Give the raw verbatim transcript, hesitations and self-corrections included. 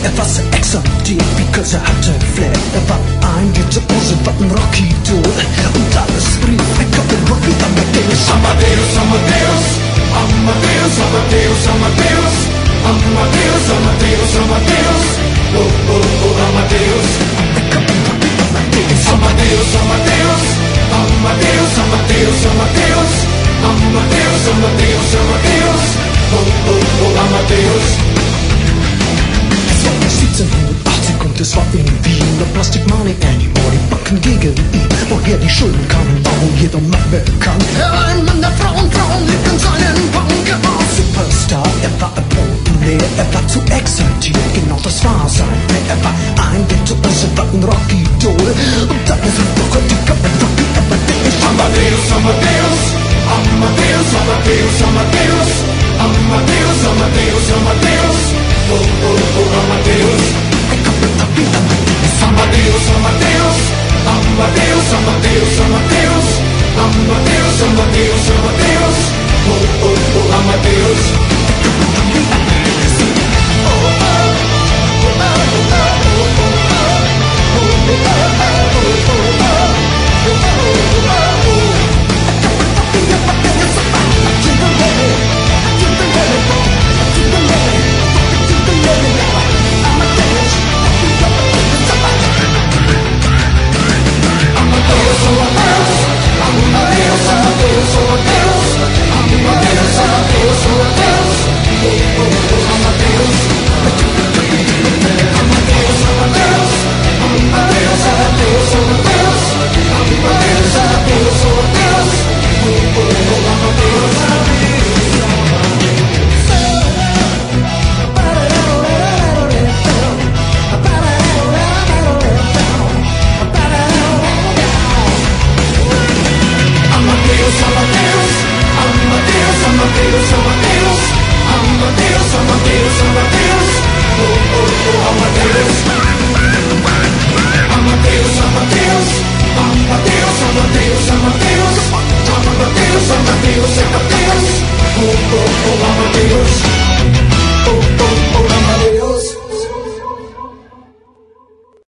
etwas exaltiert, because er hatte Flair. Er war ein Virtuose, war ein Rocky-Idol und alles rief, I got the Rocky Amadeus. Amadeus, Amadeus, Amadeus, Amadeus, Amadeus, Amadeus, Amadeus, Amadeus, oh, oh, oh, Amadeus. I got the Rocky Amadeus. Amadeus, Amadeus, Amadeus, Amadeus, Amadeus, Amadeus, Amadeus, Amadeus, oh, oh, oh, Amadeus. Es war siebzehnhundertachtzig und es war in Wien. No Plastic Money anymore, die Banken gegen ihn. Woher die Schulden kamen, war wohl jeder Mann bekannt. Er war ein Mann der Frauen, Frauen liebten seinen Bank. Er war Superstar, er war populär, er war zu exaltiert, genau das war sein Flair. Er war ein Virtuose, war ein Rocky-Idol und dann ist er noch heute Rocky Amadeus. Amadeus, Amadeus, Amadeus, Amadeus, Amadeus, Amadeus, Amadeus, Amadeus, oh, oh, oh, Amadeus. I got the Rocky Amadeus. Amadeus, Amadeus, Amadeus, Amadeus, Amadeus, Amadeus, Amadeus, Amadeus, oh, oh, oh, Amadeus. Amadeus, Amadeus, Amadeus, Amadeus, oh, oh, oh,